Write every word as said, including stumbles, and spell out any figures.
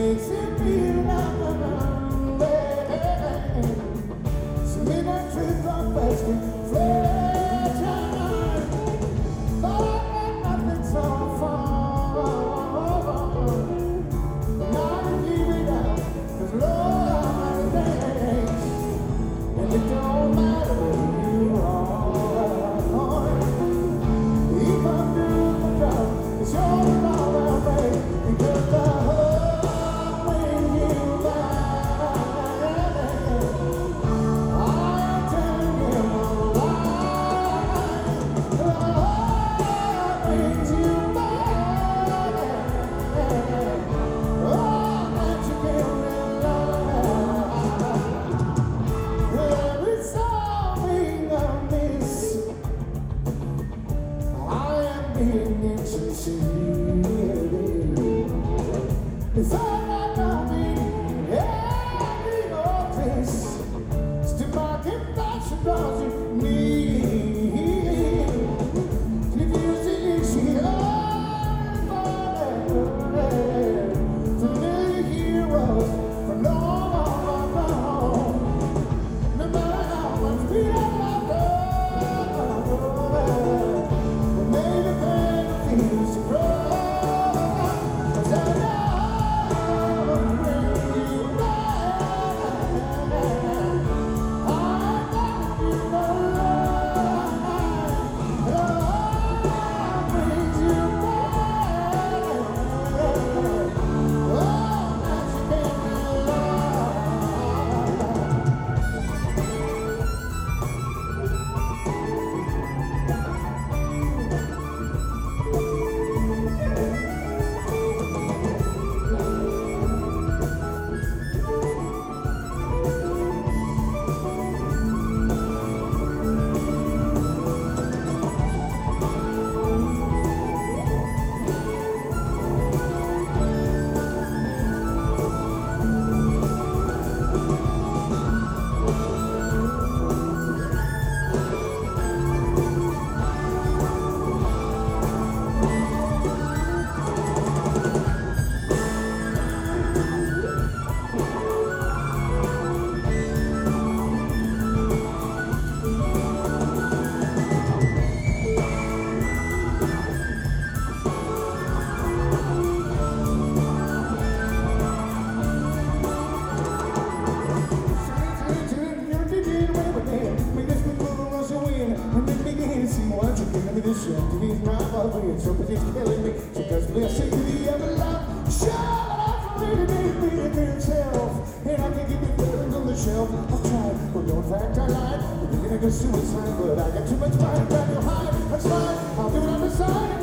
makes it feel like so midnight trips are fasting, fresh time, but nothing so far. Now I keep it out, 'cause Lord, thanks, and it don't matter where you are. If I'm doing my job, it's your all I make, because the heart when you lie, I'm telling you a lie. The heart brings you back. Oh, that you can rely. Every something I miss, I am being insincere. It's all I know me, every notice. Still my confession draws you near. If you see she unfolded, familiar heroes from long, long, long. No matter how much we have loved, well, maybe things to grow. So but it's killing me. So just listen to the other love. Shut up, really need me to be himself. And I can give you feelings on the shelf. I've tried, but no, in fact I lied. You're thinking I got suicide, but I got too much pride. Grab your hide, that's fine. I'll do it on the side.